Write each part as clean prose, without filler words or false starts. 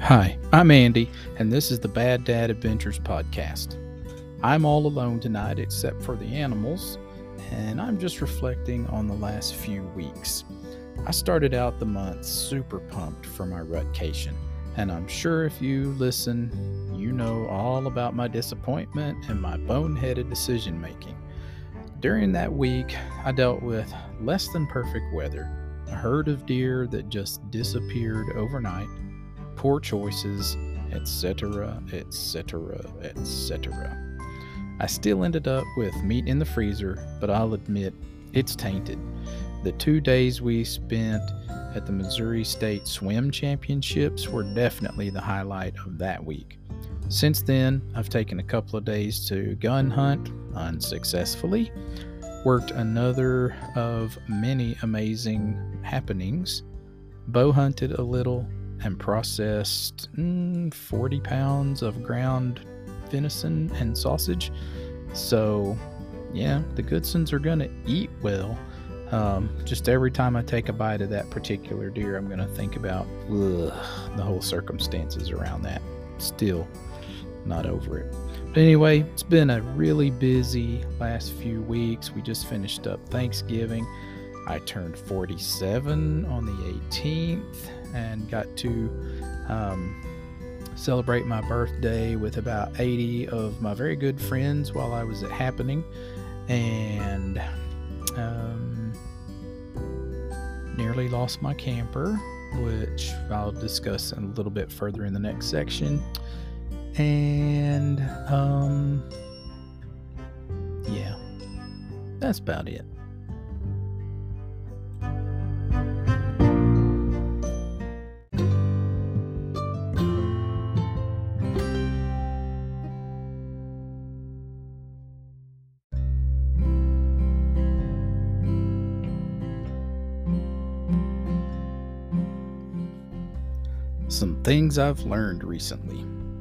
Hi, I'm Andy, and this is the Bad Dad Adventures podcast. I'm all alone tonight except for the animals, and I'm just reflecting on the last few weeks. I started out the month super pumped for my rutcation, and I'm sure if you listen, you know all about my disappointment and my boneheaded decision making. During that week, I dealt with less than perfect weather, a herd of deer that just disappeared overnight, poor choices, etc., etc., etc. I still ended up with meat in the freezer, but I'll admit it's tainted. The 2 days we spent at the Missouri State Swim Championships were definitely the highlight of that week. Since then, I've taken a couple of days to gun hunt unsuccessfully, worked another of many amazing happenings, bow hunted a little, and processed 40 pounds of ground venison and sausage. So, yeah, the Goodsons are going to eat well. Just every time I take a bite of that particular deer, I'm going to think about the whole circumstances around that. Still not over it. But anyway, it's been a really busy last few weeks. We just finished up Thanksgiving. I turned 47 on the 18th and got to celebrate my birthday with about 80 of my very good friends while I was at Happening, and nearly lost my camper, which I'll discuss a little bit further in the next section. And yeah, that's about it. Some things I've learned recently.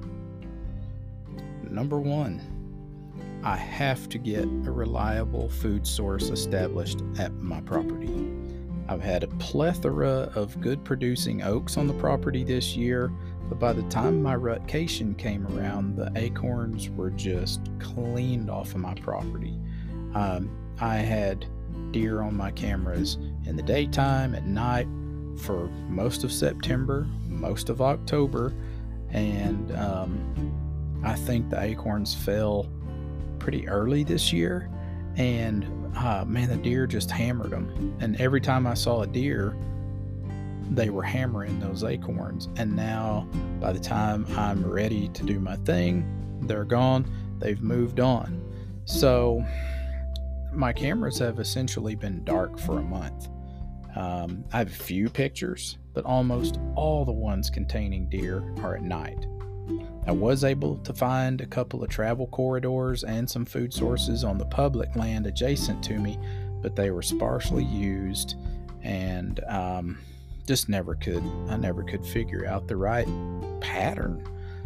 Number one, I have to get a reliable food source established at my property. I've had a plethora of good producing oaks on the property this year, but by the time my rutcation came around, the acorns were just cleaned off of my property. I had deer on my cameras in the daytime, at night, for most of September, most of October, and I think the acorns fell pretty early this year, and man, the deer just hammered them. And every time I saw a deer, they were hammering those acorns. And now, by the time I'm ready to do my thing, they're gone. They've moved on. So my cameras have essentially been dark for a month. I have a few pictures, but almost all the ones containing deer are at night. I was able to find a couple of travel corridors and some food sources on the public land adjacent to me, but they were sparsely used, and just never could figure out the right pattern.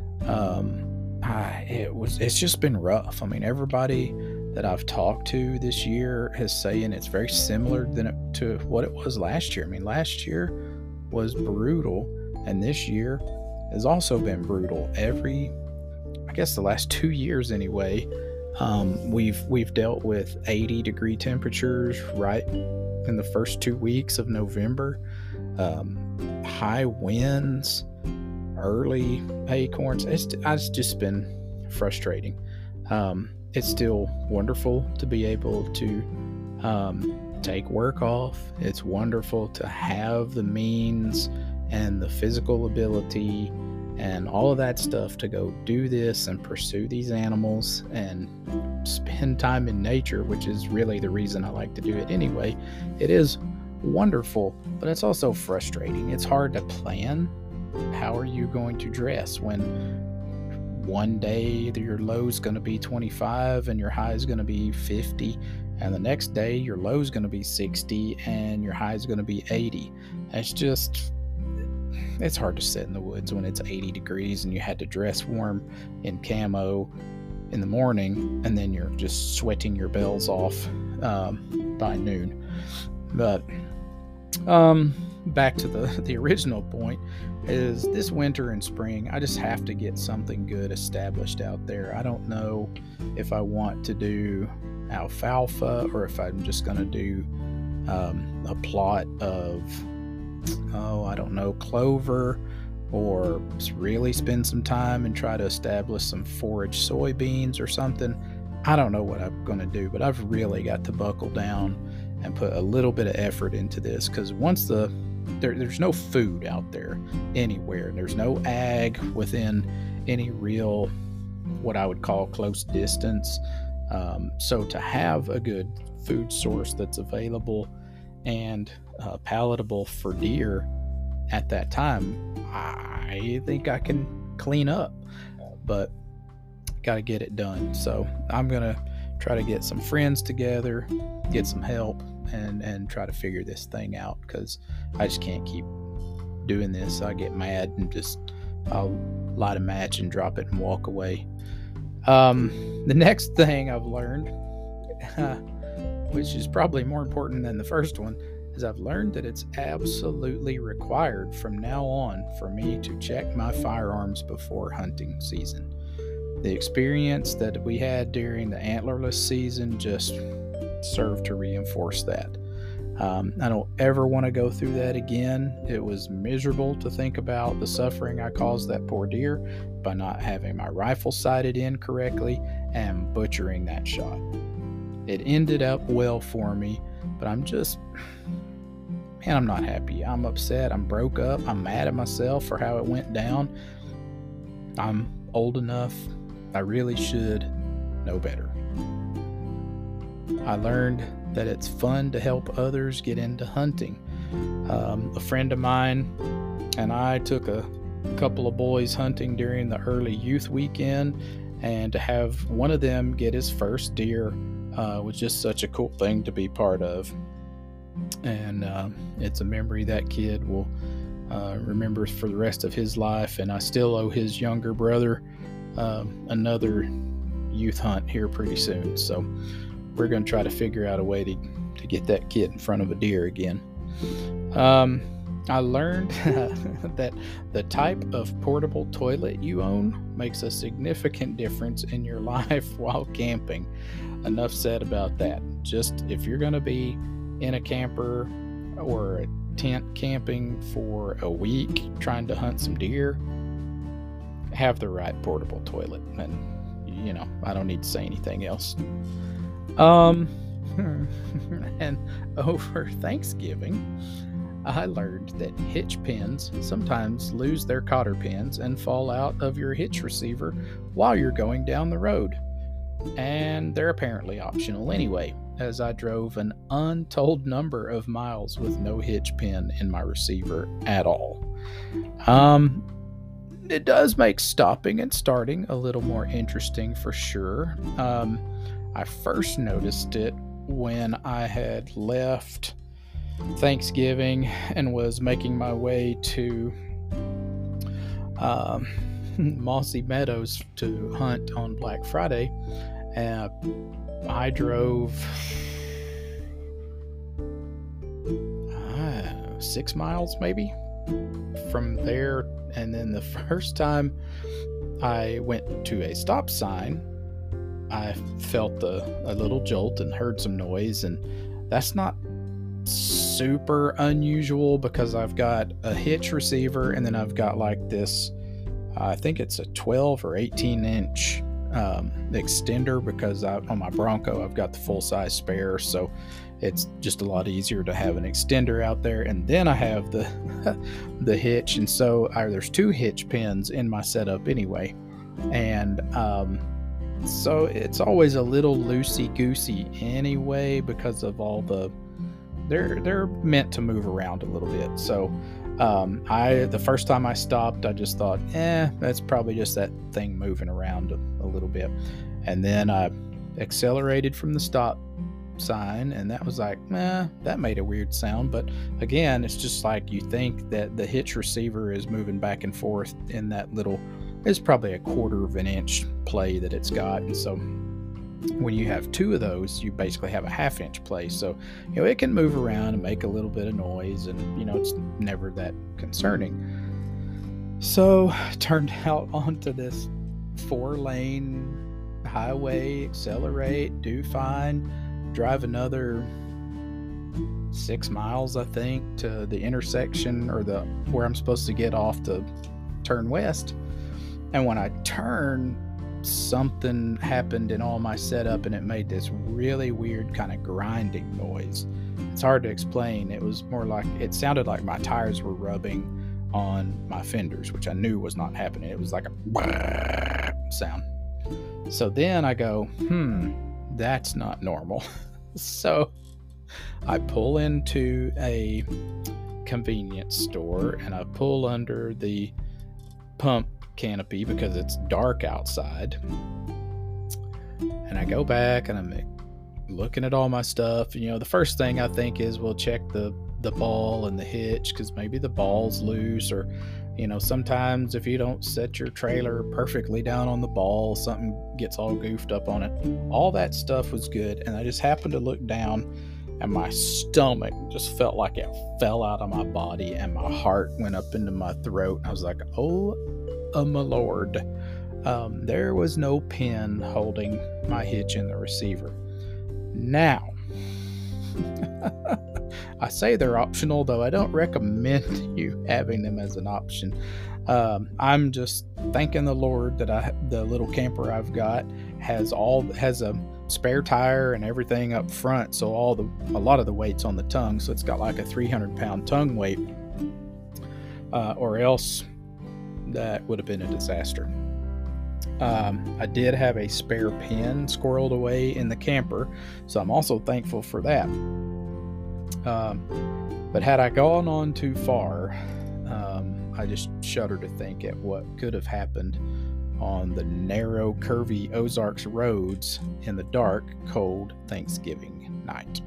It's just been rough. I mean, everybody that I've talked to this year is saying it's very similar to what it was last year. I mean, last year was brutal, and this year has also been brutal. I guess the last 2 years anyway, we've dealt with 80-degree temperatures right in the first 2 weeks of November, high winds, early acorns. It's just been frustrating. It's still wonderful to be able to take work off. It's wonderful to have the means and the physical ability and all of that stuff to go do this and pursue these animals and spend time in nature, which is really the reason I like to do it anyway. It is wonderful, but it's also frustrating. It's hard to plan. How are you going to dress when one day your low is going to be 25 and your high is going to be 50, and the next day your low is going to be 60 and your high is going to be 80? It's hard to sit in the woods when it's 80 degrees and you had to dress warm in camo in the morning, and then you're just sweating your bells off by noon. But back to the original point, is this winter and spring, I just have to get something good established out there. I don't know if I want to do alfalfa or if I'm just going to do a plot of, I don't know, clover, or really spend some time and try to establish some forage soybeans or something. I don't know what I'm going to do, but I've really got to buckle down and put a little bit of effort into this, because once there's no food out there anywhere. There's no ag within any real, what I would call, close distance. So to have a good food source that's available and palatable for deer at that time, I think I can clean up, but got to get it done. So I'm going to try to get some friends together, get some help, and try to figure this thing out, because I just can't keep doing this. I get mad and I'll light a match and drop it and walk away. The next thing I've learned, which is probably more important than the first one, is I've learned that it's absolutely required from now on for me to check my firearms before hunting season. The experience that we had during the antlerless season just served to reinforce that. I don't ever want to go through that again. It was miserable to think about the suffering I caused that poor deer by not having my rifle sighted in correctly and butchering that shot. It ended up well for me, but I'm not happy. I'm upset. I'm broke up. I'm mad at myself for how it went down. I'm old enough. I really should know better. I learned that it's fun to help others get into hunting. A friend of mine and I took a couple of boys hunting during the early youth weekend, and to have one of them get his first deer was just such a cool thing to be part of. And it's a memory that kid will remember for the rest of his life, and I still owe his younger brother another youth hunt here pretty soon. So we're going to try to figure out a way to get that kid in front of a deer again. I learned that the type of portable toilet you own makes a significant difference in your life while camping. Enough said about that. Just if you're going to be in a camper or a tent camping for a week trying to hunt some deer, have the right portable toilet. And, I don't need to say anything else. And over Thanksgiving, I learned that hitch pins sometimes lose their cotter pins and fall out of your hitch receiver while you're going down the road. And they're apparently optional anyway, as I drove an untold number of miles with no hitch pin in my receiver at all. It does make stopping and starting a little more interesting for sure. I first noticed it when I had left Thanksgiving and was making my way to Mossy Meadows to hunt on Black Friday. I drove 6 miles maybe from there, and then the first time I went to a stop sign, I felt a little jolt and heard some noise, and that's not super unusual because I've got a hitch receiver and then I've got like this, I think it's a 12 or 18 inch extender, because on my Bronco I've got the full-size spare, so it's just a lot easier to have an extender out there. And then I have the hitch, and so there's 2 hitch pins in my setup anyway, and so it's always a little loosey-goosey anyway because of all they're meant to move around a little bit. So the first time I stopped, I just thought, that's probably just that thing moving around a little bit. And then I accelerated from the stop sign, and that was like, that made a weird sound. But again, it's just like you think that the hitch receiver is moving back and forth in that little, it's probably a 1/4 of an inch play that it's got. And so When you have two of those, you basically have a 1/2 inch play. So, it can move around and make a little bit of noise, and, it's never that concerning. So, turned out onto this 4-lane highway, accelerate, do fine, drive another 6 miles, I think, to the intersection or where I'm supposed to get off to turn west. And when I turn, something happened in all my setup, and it made this really weird kind of grinding noise. It's hard to explain. It was more like, it sounded like my tires were rubbing on my fenders, which I knew was not happening. It was like a sound. So then I go, that's not normal. So I pull into a convenience store, and I pull under the pump canopy because it's dark outside, and I go back and I'm looking at all my stuff. The first thing I think is, we'll check the ball and the hitch, because maybe the ball's loose, or sometimes if you don't set your trailer perfectly down on the ball, something gets all goofed up on it. All that stuff was good, and I just happened to look down, and my stomach just felt like it fell out of my body, and my heart went up into my throat. I was like, oh my Lord. There was no pin holding my hitch in the receiver. Now, I say they're optional, though I don't recommend you having them as an option. I'm just thanking the Lord that the little camper I've got has a spare tire and everything up front, so a lot of the weight's on the tongue, so it's got like a 300-pound tongue weight, or else that would have been a disaster. I did have a spare pin squirreled away in the camper, so I'm also thankful for that. But had I gone on too far, I just shudder to think at what could have happened on the narrow, curvy Ozarks roads in the dark, cold Thanksgiving night.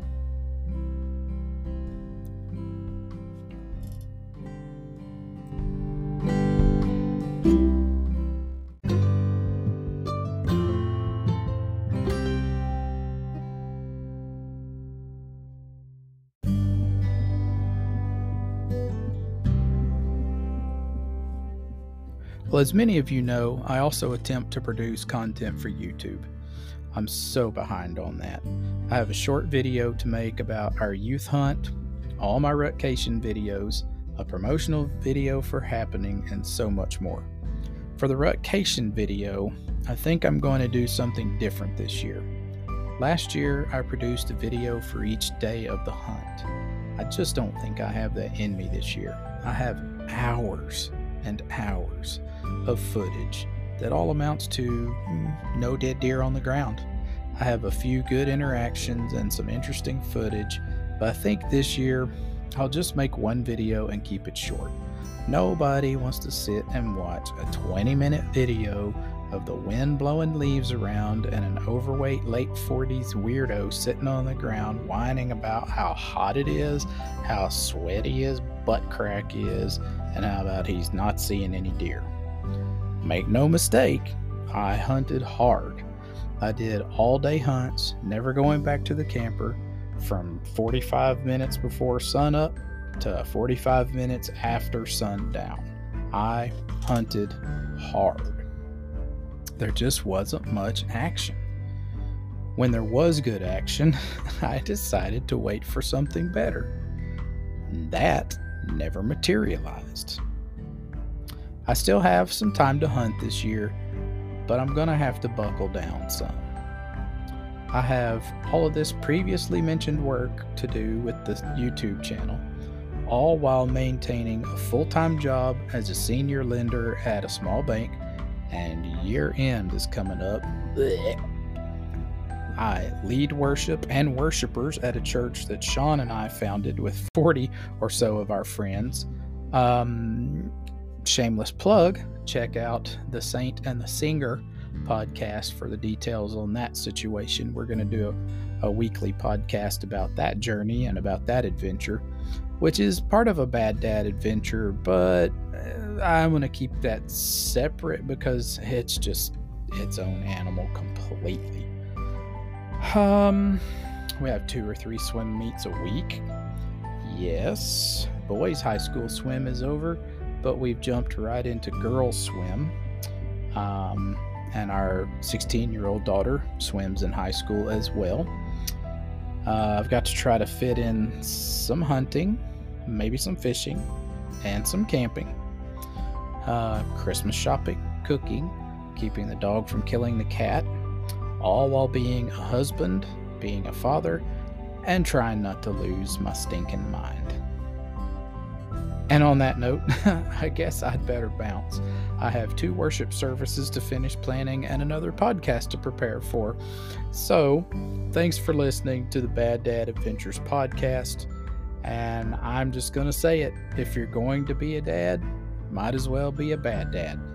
Well, as many of you know, I also attempt to produce content for YouTube. I'm so behind on that. I have a short video to make about our youth hunt, all my Rutcation videos, a promotional video for Happening, and so much more. For the Rutcation video, I think I'm going to do something different this year. Last year, I produced a video for each day of the hunt. I just don't think I have that in me this year. I have hours and hours of footage that all amounts to no dead deer on the ground. I have a few good interactions and some interesting footage, but I think this year I'll just make one video and keep it short. Nobody wants to sit and watch a 20-minute video of the wind blowing leaves around and an overweight late 40s weirdo sitting on the ground whining about how hot it is, how sweaty his butt crack is, and how about he's not seeing any deer. Make no mistake, I hunted hard. I did all-day hunts, never going back to the camper, from 45 minutes before sunup to 45 minutes after sundown. I hunted hard. There just wasn't much action. When there was good action, I decided to wait for something better. That never materialized. I still have some time to hunt this year, but I'm gonna have to buckle down some. I have all of this previously mentioned work to do with the YouTube channel, all while maintaining a full-time job as a senior lender at a small bank, and year end is coming up. Blech. I lead worship and worshipers at a church that Sean and I founded with 40 or so of our friends. Shameless plug, check out the Saint and the Singer podcast for the details on that situation. We're going to do a weekly podcast about that journey and about that adventure, which is part of a Bad Dad adventure, but I'm going to keep that separate because it's just its own animal completely. We have 2 or 3 swim meets a week. Yes, boys' high school swim is over, but we've jumped right into girls' swim. And our 16-year-old daughter swims in high school as well. I've got to try to fit in some hunting, maybe some fishing, and some camping. Christmas shopping, cooking, keeping the dog from killing the cat, all while being a husband, being a father, and trying not to lose my stinking mind. And on that note, I guess I'd better bounce. I have 2 worship services to finish planning and another podcast to prepare for. So, thanks for listening to the Bad Dad Adventures podcast. And I'm just going to say it. If you're going to be a dad, might as well be a bad dad.